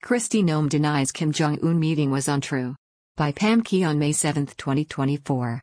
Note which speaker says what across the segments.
Speaker 1: Kristi Noem denies Kim Jong-un meeting was untrue. By Pam Key on May 7, 2024.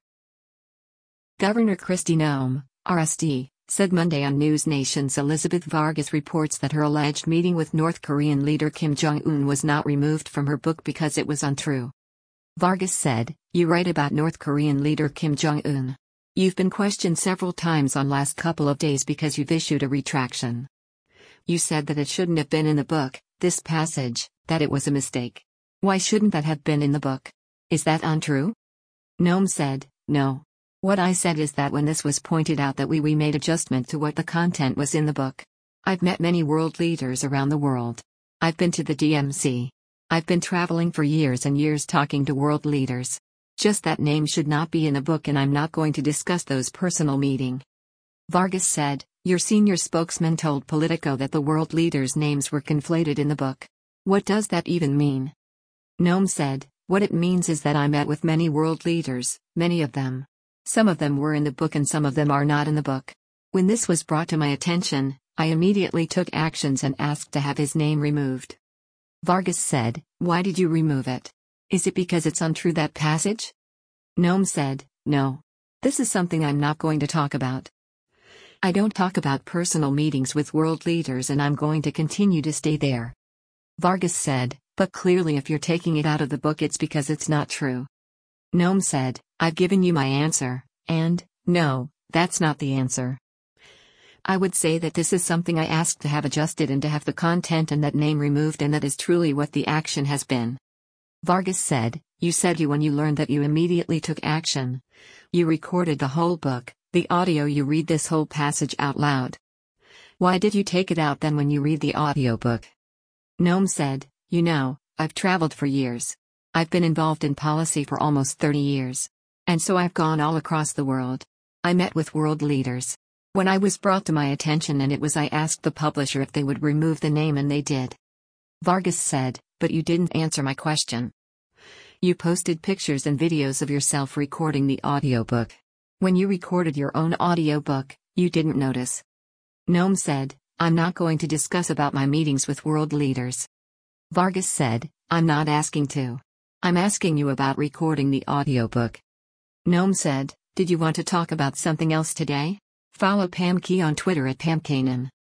Speaker 1: Governor Kristi Noem, RSD, said Monday on News Nation's Elizabeth Vargas reports that her alleged meeting with North Korean leader Kim Jong-un was not removed from her book because it was untrue. Vargas said, "You write about North Korean leader Kim Jong-un. You've been questioned several times on last couple of days because you've issued a retraction. You said that it shouldn't have been in the book, this passage, that it was a mistake. Why shouldn't that have been in the book? Is that untrue?" Noem said, "No. What I said is that when this was pointed out that we made adjustment to what the content was in the book. I've met many world leaders around the world. I've been to the DMZ. I've been traveling for years and years talking to world leaders. Just that name should not be in the book and I'm not going to discuss those personal meeting." Vargas said, "Your senior spokesman told Politico that the world leaders' names were conflated in the book. What does that even mean?" Noem said, "What it means is that I met with many world leaders, many of them. Some of them were in the book and some of them are not in the book. When this was brought to my attention, I immediately took actions and asked to have his name removed." Vargas said, "Why did you remove it? Is it because it's untrue, that passage?" Noem said, "No. This is something I'm not going to talk about. I don't talk about personal meetings with world leaders and I'm going to continue to stay there." Vargas said, "But clearly if you're taking it out of the book it's because it's not true." Noem said, "I've given you my answer, and, no, that's not the answer. I would say that this is something I asked to have adjusted and to have the content and that name removed, and that is truly what the action has been." Vargas said, "You said when you learned that you immediately took action. You recorded the whole book, the audio. You read this whole passage out loud. Why did you take it out then when you read the audiobook?" Noem said, I've traveled for years. I've been involved in policy for almost 30 years. And so I've gone all across the world. I met with world leaders. When I was brought to my attention and I asked the publisher if they would remove the name and they did." Vargas said, "But you didn't answer my question. You posted pictures and videos of yourself recording the audiobook. When you recorded your own audiobook, you didn't notice." Noem said, "I'm not going to discuss about my meetings with world leaders." Vargas said, "I'm not asking to. I'm asking you about recording the audiobook." Noem said, "Did you want to talk about something else today? Follow Pam Key on Twitter at PamKanan.